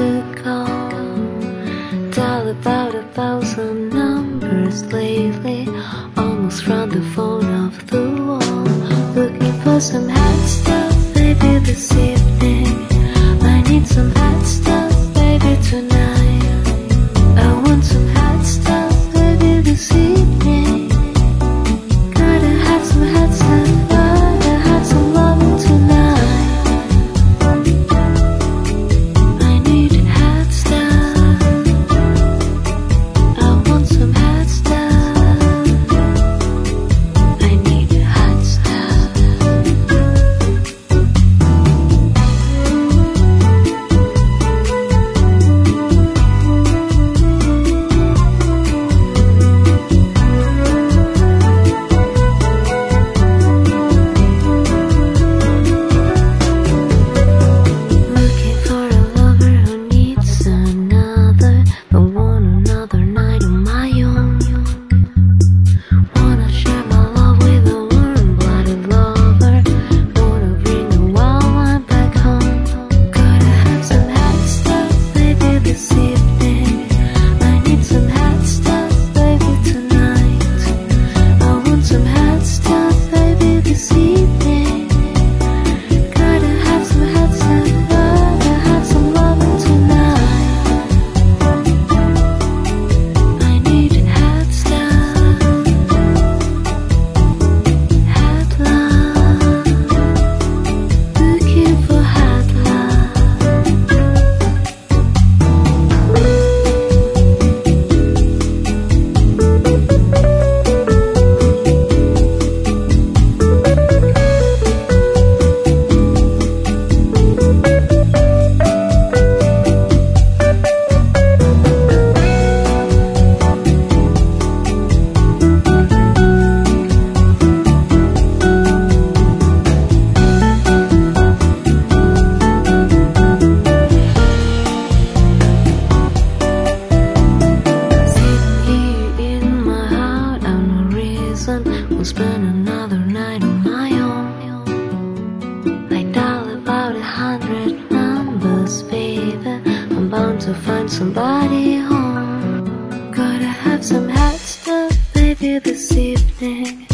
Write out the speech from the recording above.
to call. Dial about 1,000 numbers lately, almost round the phone off the wall. Looking for some hot stuff, baby, this evening. I need some hot stuff, baby, tonight. I want some hot stuff, baby, this evening. Gotta have some hot stuff, gotta have some loving tonight. I need hot stuff, I want some hot stuff. I need hot stuff. Looking for a lover who needs another, don't want another night on my own. Wanna share my love with a warm-blooded lover, wanna bring a wild one back home. Gotta have some hot stuff, baby, this evening. I need some hot stuff, baby, tonight. I want some hot stuff, baby, this evening. Gotta have some hot stuff, gotta have some loving tonight. I need hot stuff, hot love. Looking for hot love. Sitting here in my heart, I've no reason. We'll spend another night on my own. I dial about 100 numbers, baby. I'm bound to find somebody home. Gotta have some hot stuff, baby, this evening.